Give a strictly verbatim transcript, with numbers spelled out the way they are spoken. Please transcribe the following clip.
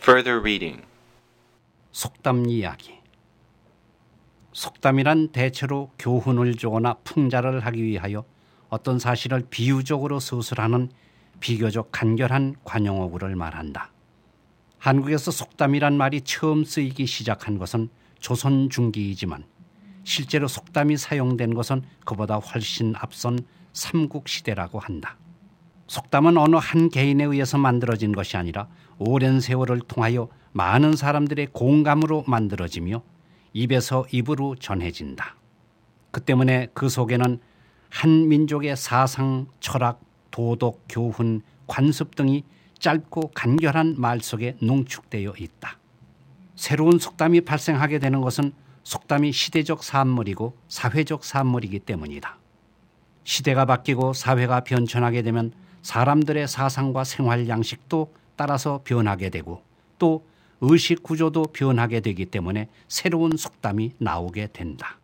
Further reading. 속담 이야기. 속담이란 대체로 교훈을 주거나 풍자를 하기 위하여 어떤 사실을 비유적으로 서술하는 비교적 간결한 관용어구를 말한다. 한국에서 속담이란 말이 처음 쓰이기 시작한 것은 조선 중기이지만 실제로 속담이 사용된 것은 그보다 훨씬 앞선 삼국시대라고 한다. 속담은 어느 한 개인에 의해서 만들어진 것이 아니라 오랜 세월을 통하여 많은 사람들의 공감으로 만들어지며 입에서 입으로 전해진다. 그 때문에 그 속에는 한 민족의 사상, 철학, 도덕, 교훈, 관습 등이 짧고 간결한 말 속에 농축되어 있다. 새로운 속담이 발생하게 되는 것은 속담이 시대적 산물이고 사회적 산물이기 때문이다. 시대가 바뀌고 사회가 변천하게 되면 사람들의 사상과 생활 양식도 따라서 변하게 되고 또 의식 구조도 변하게 되기 때문에 새로운 속담이 나오게 된다.